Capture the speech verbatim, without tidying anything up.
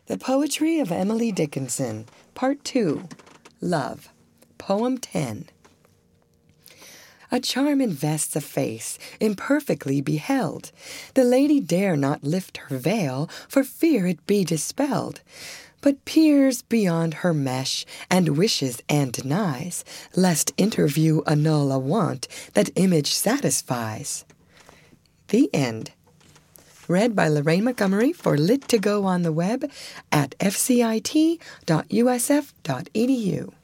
The Poetry of Emily Dickinson, Part two, Love, Poem ten. A charm invests a face, imperfectly beheld. The lady dare not lift her veil, for fear it be dispelled, but peers beyond her mesh, and wishes and denies, lest interview annul a want that image satisfies. The end. Read by Lorraine Montgomery for Lit to Go on the web at f c i t dot u s f dot e d u.